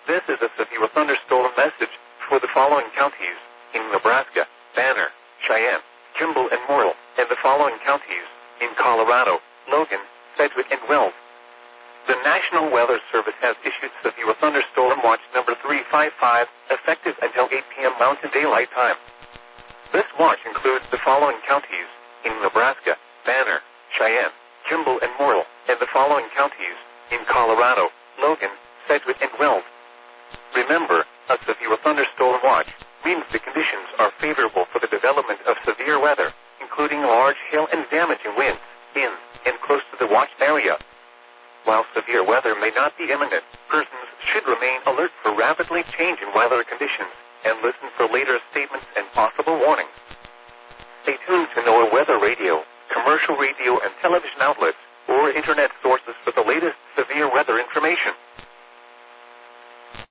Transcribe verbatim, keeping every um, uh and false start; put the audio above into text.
This is a severe thunderstorm message for the following counties in Nebraska: Banner, Cheyenne, Kimball, and Morrill, and the following counties in Colorado: Logan, Sedgwick, and Wells. The National Weather Service has issued severe thunderstorm watch number three five five, effective until eight p.m. Mountain Daylight Time. This watch includes the following counties in Nebraska: Banner, Cheyenne, Kimball, and Morrill, and the following counties in Colorado: Logan, Sedgwick, and Wells. Remember, a severe thunderstorm watch means the conditions are favorable for the development of severe weather, including large hail and damaging winds in and close to the watch area. While severe weather may not be imminent, persons should remain alert for rapidly changing weather conditions and listen for later statements and possible warnings. Stay tuned to NOAA Weather Radio, commercial radio and television outlets, or internet sources for the latest severe weather information.